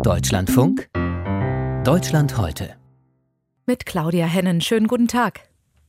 Deutschlandfunk, Deutschland heute. Mit Claudia Hennen. Schönen guten Tag.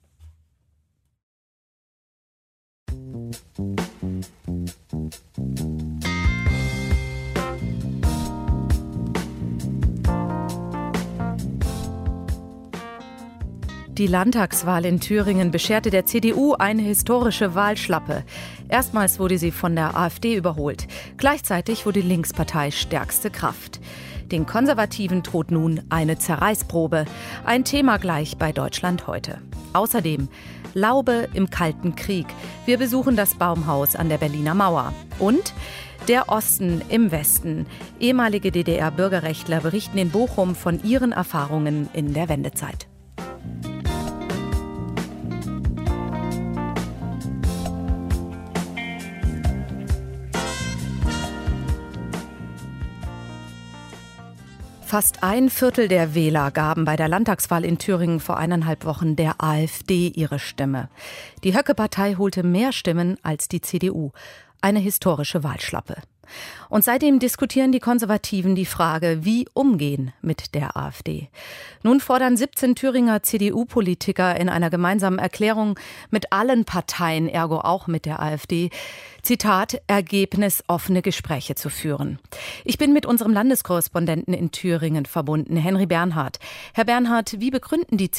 Die Landtagswahl in Thüringen bescherte der CDU eine historische Wahlschlappe. Erstmals wurde sie von der AfD überholt. Gleichzeitig wurde die Linkspartei stärkste Kraft. Den Konservativen droht nun eine Zerreißprobe. Ein Thema gleich bei Deutschland heute. Außerdem Laube im Kalten Krieg. Wir besuchen das Baumhaus an der Berliner Mauer. Und der Osten im Westen. Ehemalige DDR-Bürgerrechtler berichten in Bochum von ihren Erfahrungen in der Wendezeit. Fast ein Viertel der Wähler gaben bei der Landtagswahl in Thüringen vor 1,5 Wochen der AfD ihre Stimme. Die Höcke-Partei holte mehr Stimmen als die CDU. Eine historische Wahlschlappe. Und seitdem diskutieren die Konservativen die Frage, wie umgehen mit der AfD. Nun fordern 17 Thüringer CDU-Politiker in einer gemeinsamen Erklärung mit allen Parteien, ergo auch mit der AfD, Zitat, ergebnisoffene Gespräche zu führen. Ich bin mit unserem Landeskorrespondenten in Thüringen verbunden, Henry Bernhard. Herr Bernhard, wie begründen die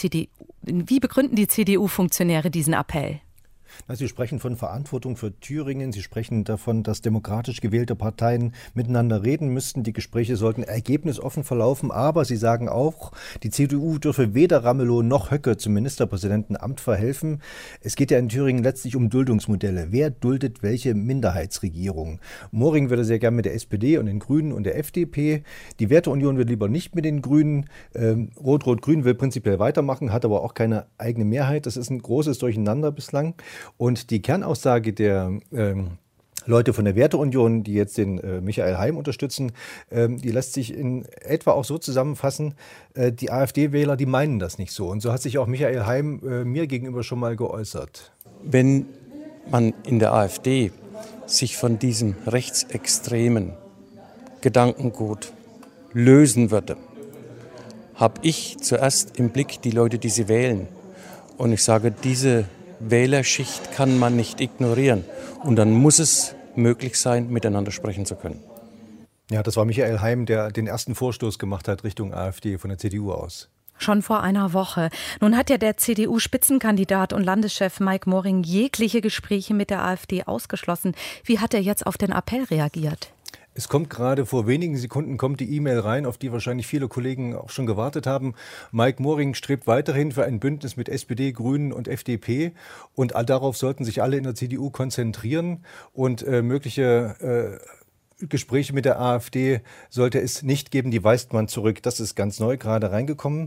CDU-Funktionäre diesen Appell? Sie sprechen von Verantwortung für Thüringen. Sie sprechen davon, dass demokratisch gewählte Parteien miteinander reden müssten. Die Gespräche sollten ergebnisoffen verlaufen. Aber Sie sagen auch, die CDU dürfe weder Ramelow noch Höcke zum Ministerpräsidentenamt verhelfen. Es geht ja in Thüringen letztlich um Duldungsmodelle. Wer duldet welche Minderheitsregierung? Moring würde sehr gern mit der SPD und den Grünen und der FDP. Die Werteunion will lieber nicht mit den Grünen. Rot-Rot-Grün will prinzipiell weitermachen, hat aber auch keine eigene Mehrheit. Das ist ein großes Durcheinander bislang. Und die Kernaussage der Leute von der Werteunion, die jetzt den Michael Heim unterstützen, die lässt sich in etwa auch so zusammenfassen, die AfD-Wähler, die meinen das nicht so. Und so hat sich auch Michael Heim mir gegenüber schon mal geäußert. Wenn man in der AfD sich von diesem rechtsextremen Gedankengut lösen würde, habe ich zuerst im Blick die Leute, die sie wählen. Und ich sage, diese Wählerschicht kann man nicht ignorieren. Und dann muss es möglich sein, miteinander sprechen zu können. Ja, das war Michael Heim, der den ersten Vorstoß gemacht hat Richtung AfD von der CDU aus. Schon vor einer Woche. Nun hat ja der CDU-Spitzenkandidat und Landeschef Mike Moring jegliche Gespräche mit der AfD ausgeschlossen. Wie hat er jetzt auf den Appell reagiert? Es kommt gerade vor wenigen Sekunden kommt die E-Mail rein, auf die wahrscheinlich viele Kollegen auch schon gewartet haben. Mike Moring strebt weiterhin für ein Bündnis mit SPD, Grünen und FDP. Und darauf sollten sich alle in der CDU konzentrieren. Und mögliche Gespräche mit der AfD sollte es nicht geben. Die weist man zurück. Das ist ganz neu gerade reingekommen.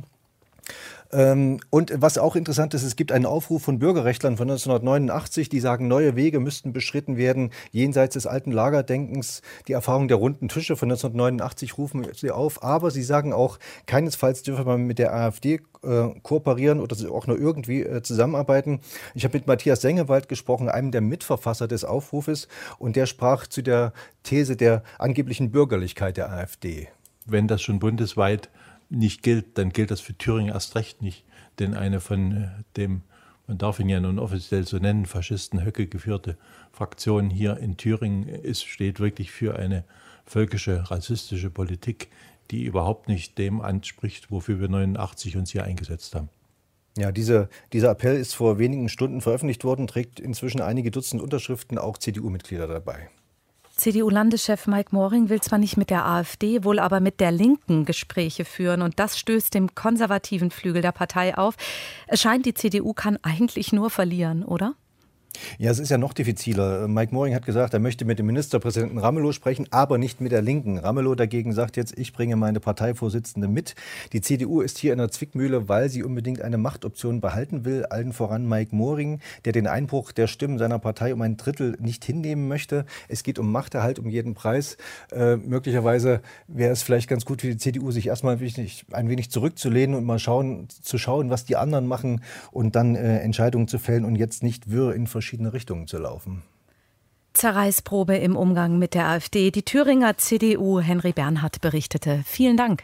Und was auch interessant ist, es gibt einen Aufruf von Bürgerrechtlern von 1989, die sagen, neue Wege müssten beschritten werden, jenseits des alten Lagerdenkens. Die Erfahrung der runden Tische von 1989 rufen sie auf, aber sie sagen auch, keinesfalls dürfe man mit der AfD kooperieren oder auch nur irgendwie zusammenarbeiten. Ich habe mit Matthias Sengewald gesprochen, einem der Mitverfasser des Aufrufes, und der sprach zu der These der angeblichen Bürgerlichkeit der AfD. Wenn das schon bundesweit nicht gilt, dann gilt das für Thüringen erst recht nicht. Denn eine von dem, man darf ihn ja nun offiziell so nennen, Faschisten Höcke geführte Fraktion hier in Thüringen steht wirklich für eine völkische, rassistische Politik, die überhaupt nicht dem anspricht, wofür wir 89 uns hier eingesetzt haben. Ja, dieser Appell ist vor wenigen Stunden veröffentlicht worden, trägt inzwischen einige Dutzend Unterschriften, auch CDU-Mitglieder dabei. CDU-Landeschef Mike Moring will zwar nicht mit der AfD, wohl aber mit der Linken Gespräche führen. Und das stößt dem konservativen Flügel der Partei auf. Es scheint, die CDU kann eigentlich nur verlieren, oder? Ja, es ist ja noch diffiziler. Mike Moring hat gesagt, er möchte mit dem Ministerpräsidenten Ramelow sprechen, aber nicht mit der Linken. Ramelow dagegen sagt jetzt, ich bringe meine Parteivorsitzende mit. Die CDU ist hier in der Zwickmühle, weil sie unbedingt eine Machtoption behalten will. Allen voran Mike Moring, der den Einbruch der Stimmen seiner Partei um ein Drittel nicht hinnehmen möchte. Es geht um Machterhalt um jeden Preis. Möglicherweise wäre es vielleicht ganz gut für die CDU, sich erstmal ein wenig zurückzulehnen und mal zu schauen, was die anderen machen und dann Entscheidungen zu fällen und jetzt nicht wirr in verschiedene Richtungen zu laufen. Zerreißprobe im Umgang mit der AfD. Die Thüringer CDU, Henry Bernhard berichtete. Vielen Dank.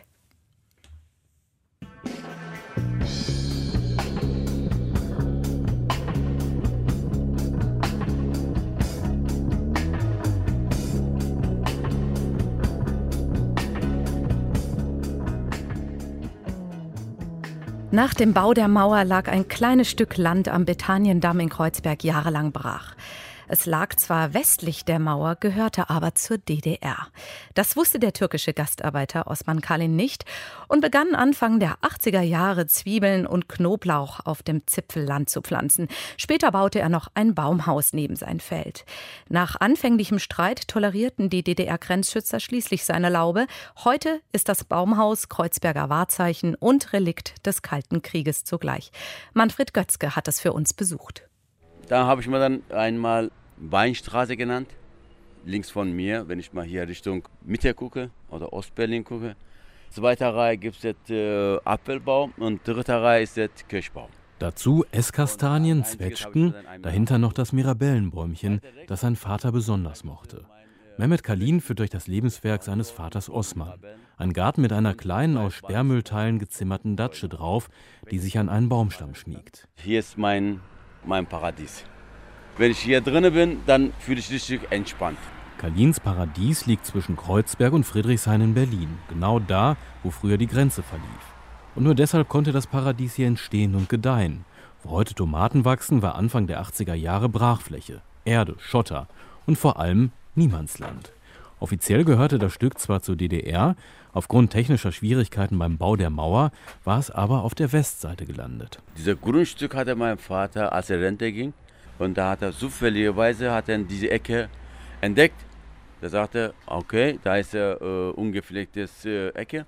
Nach dem Bau der Mauer lag ein kleines Stück Land am Betaniendamm in Kreuzberg jahrelang brach. Es lag zwar westlich der Mauer, gehörte aber zur DDR. Das wusste der türkische Gastarbeiter Osman Kalin nicht und begann Anfang der 80er Jahre Zwiebeln und Knoblauch auf dem Zipfelland zu pflanzen. Später baute er noch ein Baumhaus neben sein Feld. Nach anfänglichem Streit tolerierten die DDR-Grenzschützer schließlich seine Laube. Heute ist das Baumhaus Kreuzberger Wahrzeichen und Relikt des Kalten Krieges zugleich. Manfred Götzke hat es für uns besucht. Da habe ich mir dann einmal Weinstraße genannt, links von mir, wenn ich mal hier Richtung Mitte gucke oder Ostberlin gucke. Zweiter Reihe gibt es jetzt Apfelbaum und dritter Reihe ist jetzt Kirschbaum. Dazu Esskastanien, Zwetschgen, dahinter noch das Mirabellenbäumchen, das sein Vater besonders mochte. Mehmet Kalin führt durch das Lebenswerk seines Vaters Osman. Ein Garten mit einer kleinen, aus Sperrmüllteilen gezimmerten Datsche drauf, die sich an einen Baumstamm schmiegt. Hier ist mein Paradies. Wenn ich hier drin bin, dann fühle ich mich richtig entspannt. Kalins Paradies liegt zwischen Kreuzberg und Friedrichshain in Berlin, genau da, wo früher die Grenze verlief. Und nur deshalb konnte das Paradies hier entstehen und gedeihen. Wo heute Tomaten wachsen, war Anfang der 80er Jahre Brachfläche, Erde, Schotter und vor allem Niemandsland. Offiziell gehörte das Stück zwar zur DDR, aufgrund technischer Schwierigkeiten beim Bau der Mauer war es aber auf der Westseite gelandet. Dieses Grundstück hatte mein Vater, als er Rente ging, und da hat er zufälligerweise diese Ecke entdeckt. Da sagte er, okay, da ist eine ungepflegtes Ecke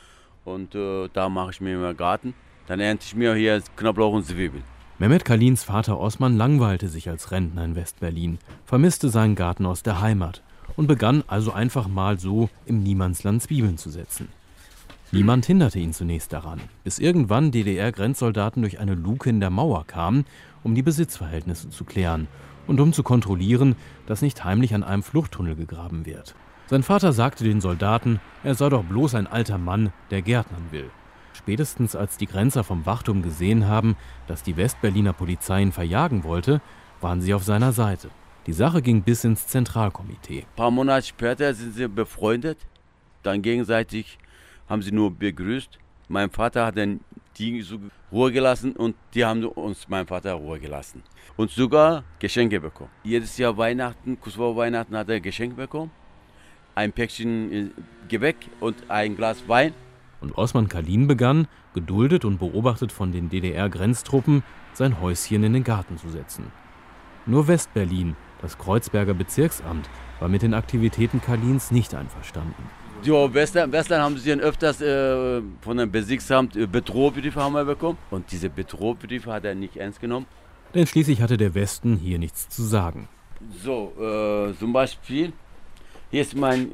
und da mache ich mir einen Garten. Dann ernte ich mir hier Knoblauch und Zwiebeln. Mehmet Kalins Vater Osman langweilte sich als Rentner in Westberlin, vermisste seinen Garten aus der Heimat und begann also einfach mal so im Niemandsland Zwiebeln zu setzen. Niemand hinderte ihn zunächst daran, bis irgendwann DDR-Grenzsoldaten durch eine Luke in der Mauer kamen, um die Besitzverhältnisse zu klären und um zu kontrollieren, dass nicht heimlich an einem Fluchttunnel gegraben wird. Sein Vater sagte den Soldaten, er sei doch bloß ein alter Mann, der gärtnern will. Spätestens als die Grenzer vom Wachturm gesehen haben, dass die Westberliner Polizei ihn verjagen wollte, waren sie auf seiner Seite. Die Sache ging bis ins Zentralkomitee. Ein paar Monate später sind sie befreundet, dann gegenseitig haben sie nur begrüßt. Mein Vater hat dann die so Ruhe gelassen und die haben uns, mein Vater, Ruhe gelassen. Und sogar Geschenke bekommen. Jedes Jahr Weihnachten, kurz vor Weihnachten hat er Geschenke bekommen. Ein Päckchen Gebäck und ein Glas Wein. Und Osman Kalin begann, geduldet und beobachtet von den DDR-Grenztruppen, sein Häuschen in den Garten zu setzen. Nur Westberlin, das Kreuzberger Bezirksamt, war mit den Aktivitäten Kalins nicht einverstanden. Ja, Westland haben sie dann öfters von dem Bezirksamt Bedrohbriefe haben wir bekommen. Und diese Bedrohbriefe hat er nicht ernst genommen. Denn schließlich hatte der Westen hier nichts zu sagen. So, zum Beispiel, hier ist mein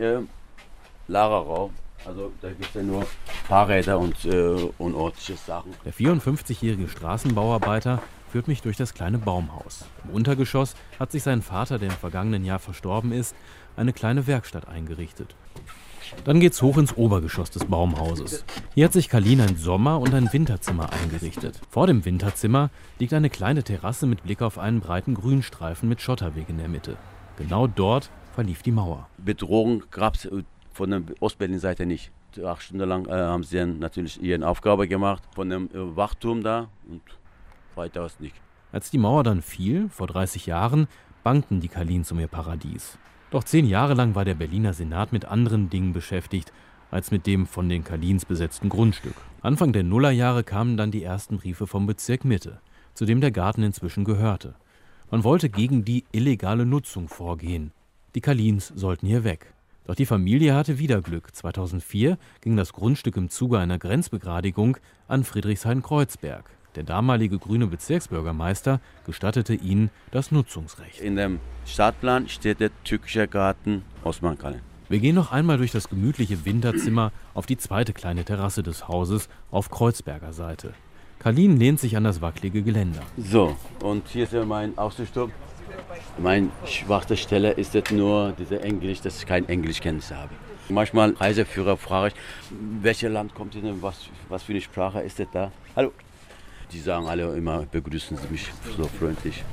Lagerraum. Also da gibt es ja nur Fahrräder und unordentliche Sachen. Der 54-jährige Straßenbauarbeiter führt mich durch das kleine Baumhaus. Im Untergeschoss hat sich sein Vater, der im vergangenen Jahr verstorben ist, eine kleine Werkstatt eingerichtet. Dann geht's hoch ins Obergeschoss des Baumhauses. Hier hat sich Kalin ein Sommer- und ein Winterzimmer eingerichtet. Vor dem Winterzimmer liegt eine kleine Terrasse mit Blick auf einen breiten Grünstreifen mit Schotterweg in der Mitte. Genau dort verlief die Mauer. Bedrohung gab es von der Ostberlin-Seite nicht. 8 Stunden lang haben sie dann natürlich ihre Aufgabe gemacht, von dem Wachturm da und weiter was nicht. Als die Mauer dann fiel, vor 30 Jahren, bangten die Kalins um ihr Paradies. Doch 10 Jahre lang war der Berliner Senat mit anderen Dingen beschäftigt, als mit dem von den Kalins besetzten Grundstück. Anfang der Nullerjahre kamen dann die ersten Briefe vom Bezirk Mitte, zu dem der Garten inzwischen gehörte. Man wollte gegen die illegale Nutzung vorgehen. Die Kalins sollten hier weg. Doch die Familie hatte wieder Glück. 2004 ging das Grundstück im Zuge einer Grenzbegradigung an Friedrichshain-Kreuzberg. Der damalige grüne Bezirksbürgermeister gestattete ihnen das Nutzungsrecht. In dem Stadtplan steht der türkische Garten Osman Kalin. Wir gehen noch einmal durch das gemütliche Winterzimmer auf die zweite kleine Terrasse des Hauses auf Kreuzberger Seite. Kalin lehnt sich an das wackelige Geländer. So, und hier ist ja mein Außenstopp. Meine schwache Stelle ist jetzt nur diese Englisch, dass ich kein Englischkenntnis habe. Manchmal Reiseführer frage ich, welches Land kommt ihr denn, was für eine Sprache ist das da? Hallo. Die sagen alle immer, begrüßen sie mich so freundlich.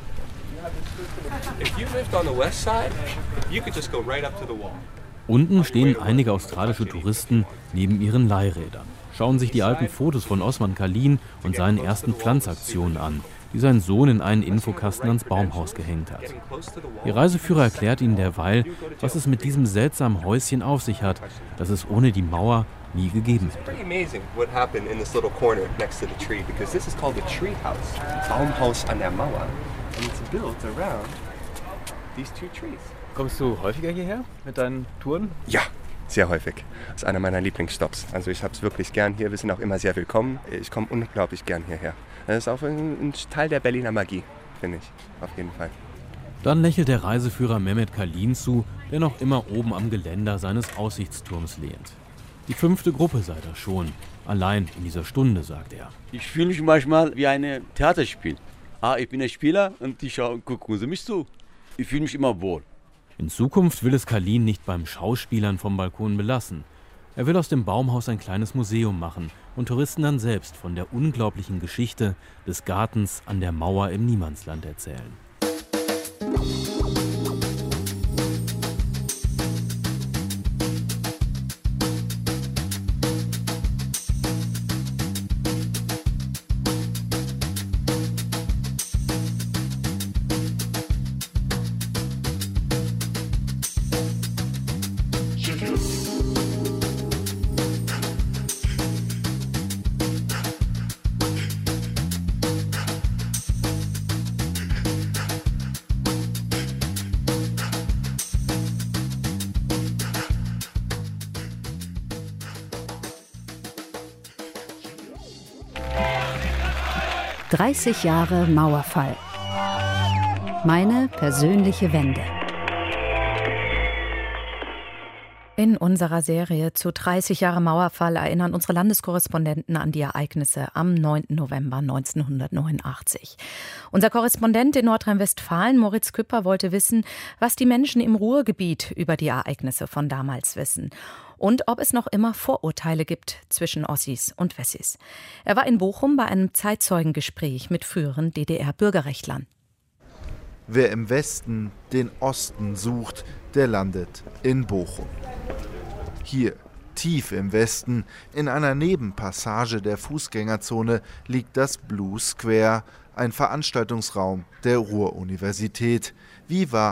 Unten stehen einige australische Touristen neben ihren Leihrädern, schauen sich die alten Fotos von Osman Kalin und seinen ersten Pflanzaktionen an, die sein Sohn in einen Infokasten ans Baumhaus gehängt hat. Ihr Reiseführer erklärt ihnen derweil, was es mit diesem seltsamen Häuschen auf sich hat, das es ohne die Mauer nie gegeben hätte. Baumhaus an der Mauer. Kommst du häufiger hierher mit deinen Touren? Ja, sehr häufig. Das ist einer meiner Lieblingsstops. Also ich habe es wirklich gern hier. Wir sind auch immer sehr willkommen. Ich komme unglaublich gern hierher. Das ist auch ein Teil der Berliner Magie, finde ich. Auf jeden Fall. Dann lächelt der Reiseführer Mehmet Kalin zu, der noch immer oben am Geländer seines Aussichtsturms lehnt. Die 5. Gruppe sei das schon. Allein in dieser Stunde, sagt er. Ich fühle mich manchmal wie ein Theaterspiel. Ich bin der Spieler und die gucken sie mich zu. Ich fühle mich immer wohl. In Zukunft will es Kalin nicht beim Schauspielern vom Balkon belassen. Er will aus dem Baumhaus ein kleines Museum machen und Touristen dann selbst von der unglaublichen Geschichte des Gartens an der Mauer im Niemandsland erzählen. »30 Jahre Mauerfall. Meine persönliche Wende.« In unserer Serie zu 30 Jahre Mauerfall erinnern unsere Landeskorrespondenten an die Ereignisse am 9. November 1989. Unser Korrespondent in Nordrhein-Westfalen, Moritz Küpper, wollte wissen, was die Menschen im Ruhrgebiet über die Ereignisse von damals wissen. Und ob es noch immer Vorurteile gibt zwischen Ossis und Wessis. Er war in Bochum bei einem Zeitzeugengespräch mit früheren DDR-Bürgerrechtlern. Wer im Westen den Osten sucht, der landet in Bochum. Hier, tief im Westen, in einer Nebenpassage der Fußgängerzone, liegt das Blue Square, ein Veranstaltungsraum der Ruhr-Universität. Wie war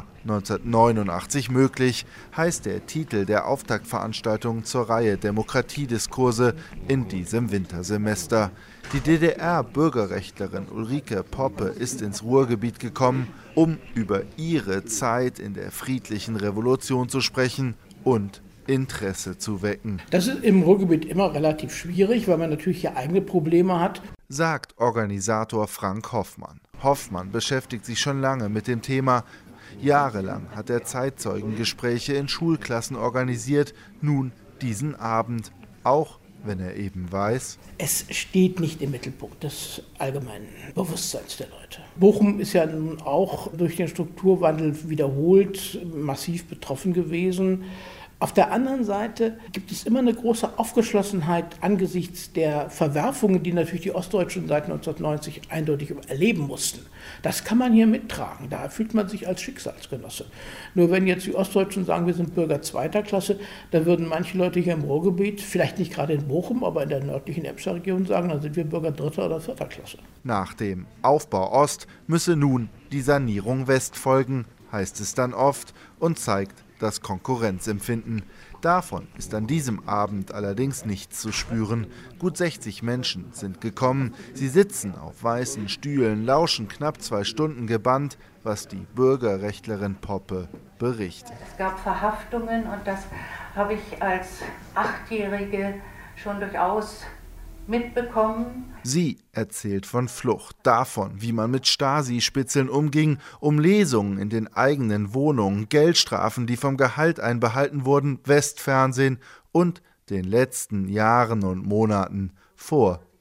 1989 möglich, heißt der Titel der Auftaktveranstaltung zur Reihe Demokratiediskurse in diesem Wintersemester. Die DDR-Bürgerrechtlerin Ulrike Poppe ist ins Ruhrgebiet gekommen, um über ihre Zeit in der friedlichen Revolution zu sprechen und Interesse zu wecken. Das ist im Ruhrgebiet immer relativ schwierig, weil man natürlich hier eigene Probleme hat, sagt Organisator Frank Hoffmann. Hoffmann beschäftigt sich schon lange mit dem Thema. Jahrelang hat er Zeitzeugengespräche in Schulklassen organisiert, nun diesen Abend, auch wenn er eben weiß, es steht nicht im Mittelpunkt des allgemeinen Bewusstseins der Leute. Bochum ist ja nun auch durch den Strukturwandel wiederholt massiv betroffen gewesen. Auf der anderen Seite gibt es immer eine große Aufgeschlossenheit angesichts der Verwerfungen, die natürlich die Ostdeutschen seit 1990 eindeutig erleben mussten. Das kann man hier mittragen, da fühlt man sich als Schicksalsgenosse. Nur wenn jetzt die Ostdeutschen sagen, wir sind Bürger zweiter Klasse, dann würden manche Leute hier im Ruhrgebiet, vielleicht nicht gerade in Bochum, aber in der nördlichen Emscher Region sagen, dann sind wir Bürger dritter oder vierter Klasse. Nach dem Aufbau Ost müsse nun die Sanierung West folgen, heißt es dann oft und zeigt das Konkurrenzempfinden. Davon ist an diesem Abend allerdings nichts zu spüren. Gut 60 Menschen sind gekommen. Sie sitzen auf weißen Stühlen, lauschen knapp 2 Stunden gebannt, was die Bürgerrechtlerin Poppe berichtet. Es gab Verhaftungen und das habe ich als 8-Jährige schon durchaus mitbekommen. Sie erzählt von Flucht, davon, wie man mit Stasi-Spitzeln umging, um Lesungen in den eigenen Wohnungen, Geldstrafen, die vom Gehalt einbehalten wurden, Westfernsehen und den letzten Jahren und Monaten vor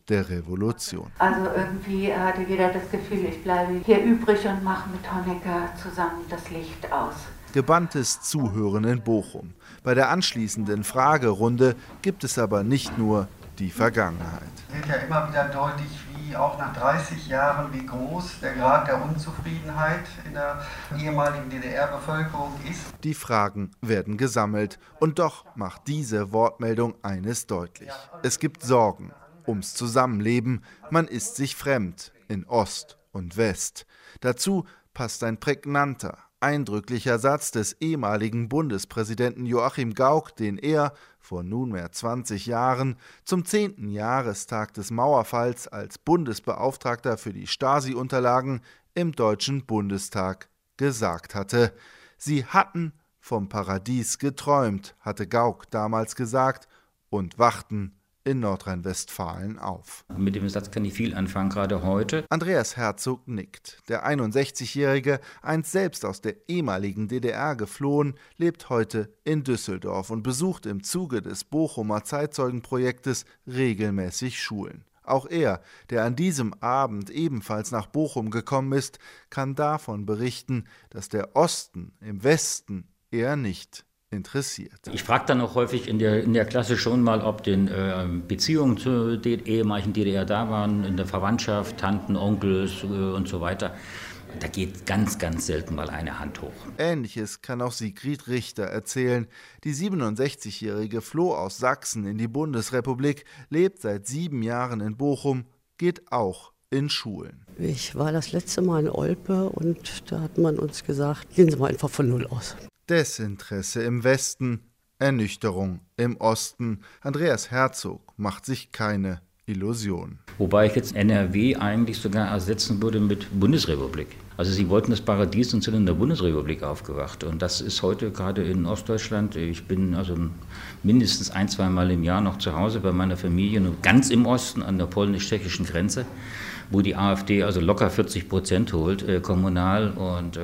der Revolution. Also irgendwie hatte jeder das Gefühl, ich bleibe hier übrig und mache mit Honecker zusammen das Licht aus. Gebanntes Zuhören in Bochum. Bei der anschließenden Fragerunde gibt es aber nicht nur die Vergangenheit. Es wird ja immer wieder deutlich, wie auch nach 30 Jahren, wie groß der Grad der Unzufriedenheit in der ehemaligen DDR-Bevölkerung ist. Die Fragen werden gesammelt und doch macht diese Wortmeldung eines deutlich. Es gibt Sorgen ums Zusammenleben, man ist sich fremd in Ost und West. Dazu passt ein prägnanter, eindrücklicher Satz des ehemaligen Bundespräsidenten Joachim Gauck, den er vor nunmehr 20 Jahren zum 10. Jahrestag des Mauerfalls als Bundesbeauftragter für die Stasi-Unterlagen im Deutschen Bundestag gesagt hatte. Sie hatten vom Paradies geträumt, hatte Gauck damals gesagt, und wachten in Nordrhein-Westfalen auf. Mit dem Satz kann ich viel anfangen, gerade heute. Andreas Herzog nickt. Der 61-Jährige, einst selbst aus der ehemaligen DDR geflohen, lebt heute in Düsseldorf und besucht im Zuge des Bochumer Zeitzeugenprojektes regelmäßig Schulen. Auch er, der an diesem Abend ebenfalls nach Bochum gekommen ist, kann davon berichten, dass der Osten im Westen eher nicht interessiert. Ich frage dann auch häufig in der Klasse schon mal, ob den Beziehungen zur ehemaligen DDR da waren, in der Verwandtschaft, Tanten, Onkels und so weiter. Da geht ganz, ganz selten mal eine Hand hoch. Ähnliches kann auch Sigrid Richter erzählen. Die 67-Jährige floh aus Sachsen in die Bundesrepublik, lebt seit 7 Jahren in Bochum, geht auch in Schulen. Ich war das letzte Mal in Olpe und da hat man uns gesagt, gehen Sie mal einfach von Null aus. Desinteresse im Westen, Ernüchterung im Osten. Andreas Herzog macht sich keine Illusionen. Wobei ich jetzt NRW eigentlich sogar ersetzen würde mit Bundesrepublik. Also sie wollten das Paradies und sind in der Bundesrepublik aufgewacht. Und das ist heute gerade in Ostdeutschland. Ich bin also mindestens 1-2 Mal im Jahr noch zu Hause bei meiner Familie, nur ganz im Osten an der polnisch-tschechischen Grenze, wo die AfD also locker 40% holt, kommunal. Und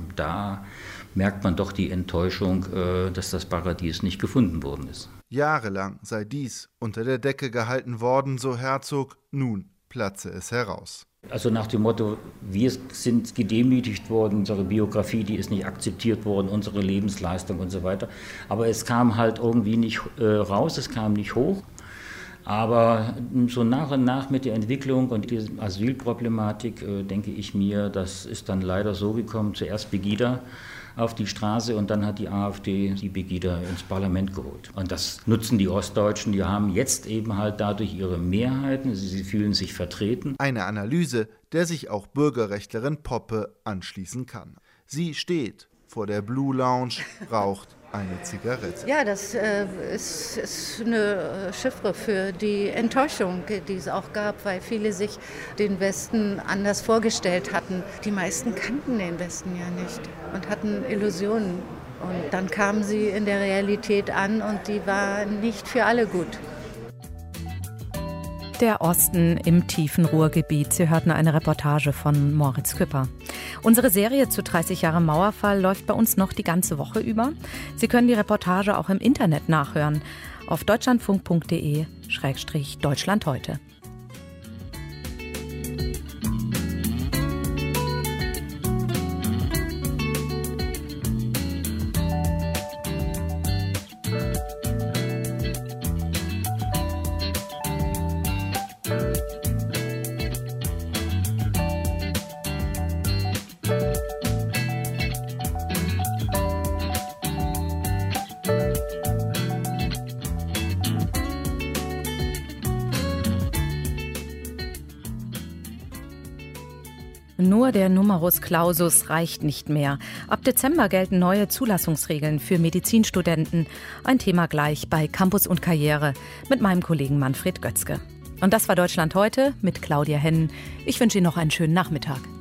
da merkt man doch die Enttäuschung, dass das Paradies nicht gefunden worden ist. Jahrelang sei dies unter der Decke gehalten worden, so Herzog, nun platze es heraus. Also nach dem Motto, wir sind gedemütigt worden, unsere Biografie, die ist nicht akzeptiert worden, unsere Lebensleistung und so weiter. Aber es kam halt irgendwie nicht raus, es kam nicht hoch. Aber so nach und nach mit der Entwicklung und dieser Asylproblematik denke ich mir, das ist dann leider so gekommen, zuerst Pegida auf die Straße und dann hat die AfD die Pegida ins Parlament geholt. Und das nutzen die Ostdeutschen, die haben jetzt eben halt dadurch ihre Mehrheiten, sie fühlen sich vertreten. Eine Analyse, der sich auch Bürgerrechtlerin Poppe anschließen kann. Sie steht vor der Blue Lounge, raucht eine Zigarette. Ja, das ist eine Chiffre für die Enttäuschung, die es auch gab, weil viele sich den Westen anders vorgestellt hatten. Die meisten kannten den Westen ja nicht und hatten Illusionen. Und dann kamen sie in der Realität an und die war nicht für alle gut. Der Osten im tiefen Ruhrgebiet. Sie hörten eine Reportage von Moritz Küpper. Unsere Serie zu 30 Jahren Mauerfall läuft bei uns noch die ganze Woche über. Sie können die Reportage auch im Internet nachhören auf deutschlandfunk.de/Deutschland heute. Nur der Numerus Clausus reicht nicht mehr. Ab Dezember gelten neue Zulassungsregeln für Medizinstudenten. Ein Thema gleich bei Campus und Karriere mit meinem Kollegen Manfred Götzke. Und das war Deutschland heute mit Claudia Hennen. Ich wünsche Ihnen noch einen schönen Nachmittag.